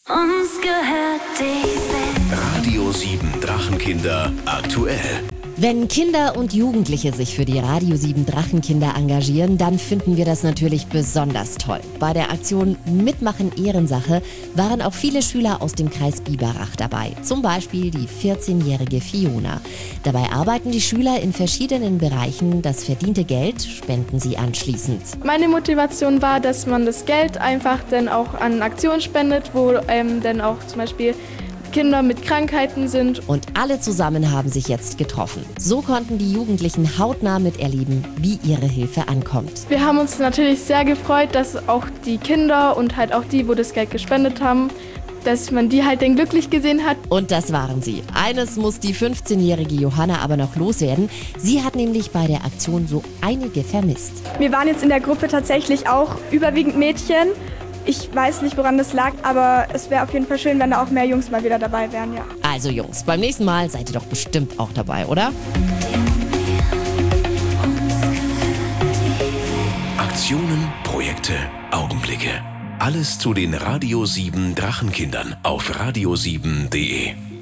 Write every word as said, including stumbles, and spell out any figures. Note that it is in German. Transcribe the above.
Uns gehört die Welt. Radio sieben Drachenkinder aktuell. Wenn Kinder und Jugendliche sich für die Radio sieben Drachenkinder engagieren, dann finden wir das natürlich besonders toll. Bei der Aktion Mitmachen Ehrensache waren auch viele Schüler aus dem Kreis Biberach dabei. Zum Beispiel die vierzehnjährige Fiona. Dabei arbeiten die Schüler in verschiedenen Bereichen. Das verdiente Geld spenden sie anschließend. Meine Motivation war, dass man das Geld einfach dann auch an Aktionen spendet, wo ähm, dann auch zum Beispiel Kinder mit Krankheiten sind. Und alle zusammen haben sich jetzt getroffen. So konnten die Jugendlichen hautnah miterleben, wie ihre Hilfe ankommt. Wir haben uns natürlich sehr gefreut, dass auch die Kinder und halt auch die, wo das Geld gespendet haben, dass man die halt dann glücklich gesehen hat. Und das waren sie. Eines muss die fünfzehnjährige Johanna aber noch loswerden. Sie hat nämlich bei der Aktion so einige vermisst. Wir waren jetzt in der Gruppe tatsächlich auch überwiegend Mädchen. Ich weiß nicht, woran das lag, aber es wäre auf jeden Fall schön, wenn da auch mehr Jungs mal wieder dabei wären, ja. Also Jungs, beim nächsten Mal seid ihr doch bestimmt auch dabei, oder? Aktionen, Projekte, Augenblicke. Alles zu den Radio sieben Drachenkindern auf radio sieben punkt de.